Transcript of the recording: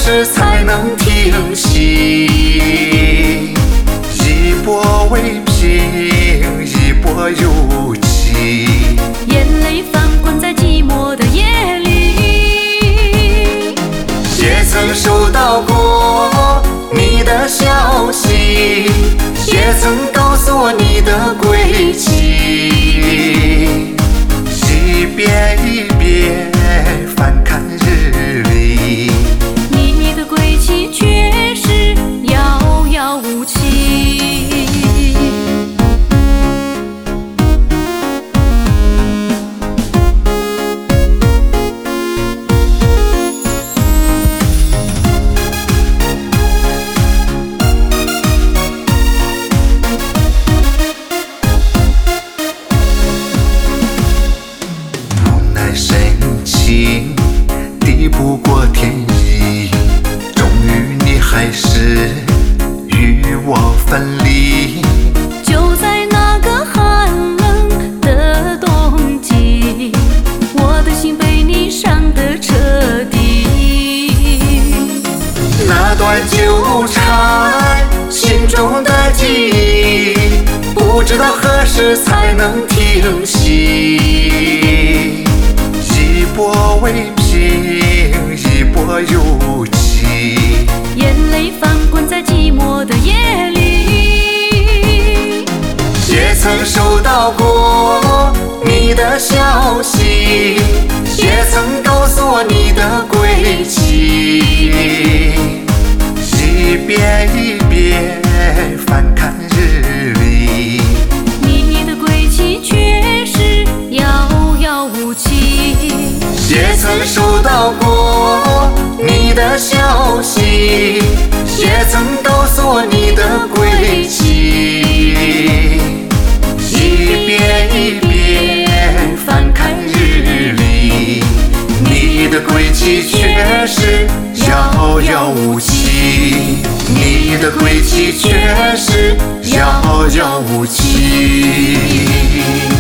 时才能停息？一波未平，一波又起， 眼泪翻滚在寂寞的夜里。 也曾收到过你的消息，也曾告诉我你的轨迹，一遍一遍翻看日历， 你的轨迹却是遥遥无期。 抵不过天意，终于你还是与我分离。 就在那个寒冷的冬季，我的心被你伤得彻底。 那段纠缠心中的记忆，不知道何时才能停息。一波未平，一波又起， 眼泪翻滚在寂寞的夜里。 也曾收到过你的消息，也曾告诉我你的轨迹，一遍一遍翻看日历，你的轨迹却是遥遥无期。 也曾收到过你的消息，也曾告诉我你的轨迹，一遍一遍翻看日历，你的轨迹却是遥遥无期，你的轨迹却是遥遥无期。